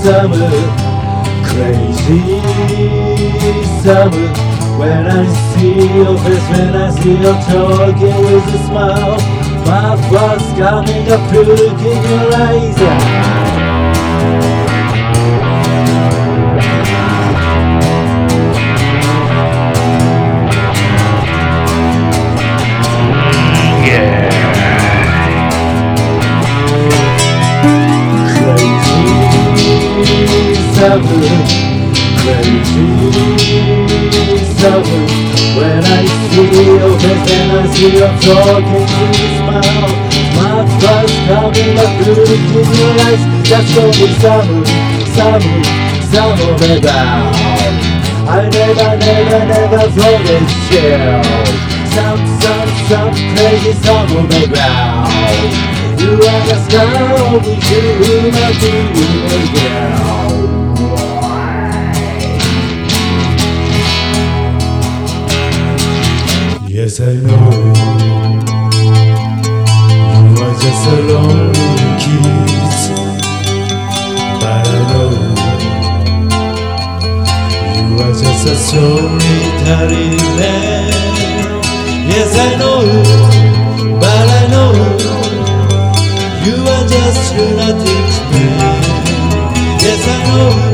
summer, crazy summer. When I see your face, when I see you talking with a smile, my thoughts coming up, look in your eyes. Crazy summer. When I see your face and I see you talking to you smile, my thoughts coming up, look in your eyes. That's gonna be summer, summer, summer, baby. I never thought it's chill. Some crazy summer, baby. You understand we do not do again. Yes, I know you are just a lonely kid, but I know you are just a solitary man. Yes, I know, but I know you are just lunatic man. Yes, I know.